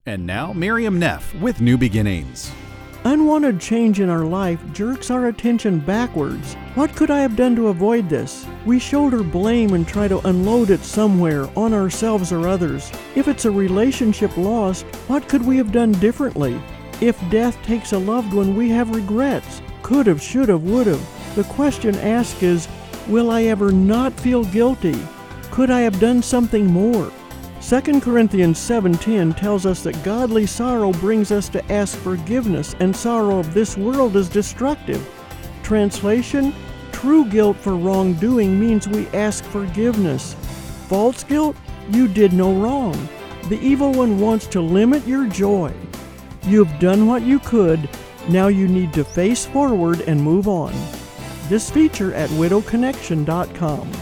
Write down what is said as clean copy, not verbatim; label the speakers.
Speaker 1: And now, Miriam Neff with New Beginnings.
Speaker 2: Unwanted change in our life jerks our attention backwards. What could I have done to avoid this? We shoulder blame and try to unload it somewhere, on ourselves or others. If it's a relationship lost, what could we have done differently? If death takes a loved one, we have regrets. Could've, should've, would've. The question asked is, will I ever not feel guilty? Could I have done something more? 2 Corinthians 7:10 tells us that godly sorrow brings us to ask forgiveness, and sorrow of this world is destructive. Translation: true guilt for wrongdoing means we ask forgiveness. False guilt? You did no wrong. The evil one wants to limit your joy. You've done what you could. Now you need to face forward and move on. This feature at widowconnection.com.